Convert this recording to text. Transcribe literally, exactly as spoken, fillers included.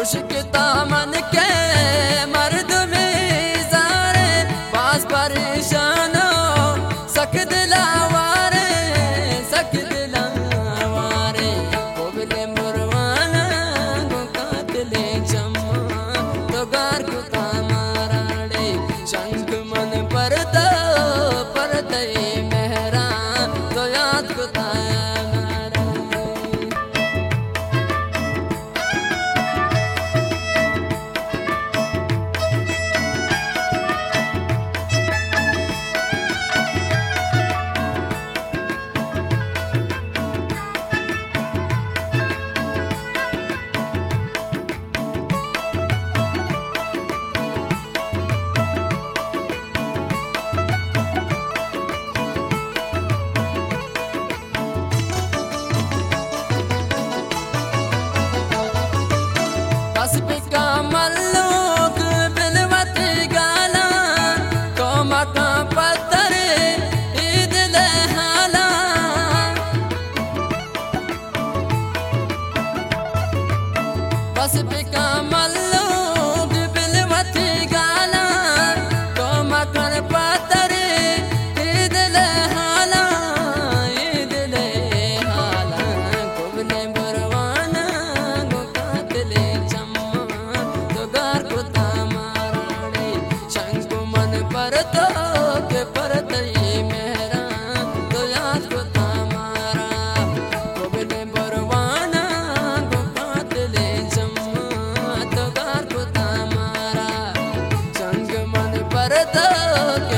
मुश्किता मन के मर्द में सारे पास परेशानो सख दिलावारे सख दिलावारे कोबले मुरवाना गो कातले चम्मा तो गार को तामाराड़े शंख मन परता परते मेहरा तो याद को ताया का मल्लूक बिलवत गाला तो मका पत्थर ईद लहाला बस बिका मल्लूक बिलवत गाला तो मकर पत्थर ईद लहाला ईद लहाला कोबले बरवाना गो कातले परतो के परत मेहरा तो याद को तामारा कोबले बरवाना गो कातले जम्मा तो गार को तामारा संग मन परतो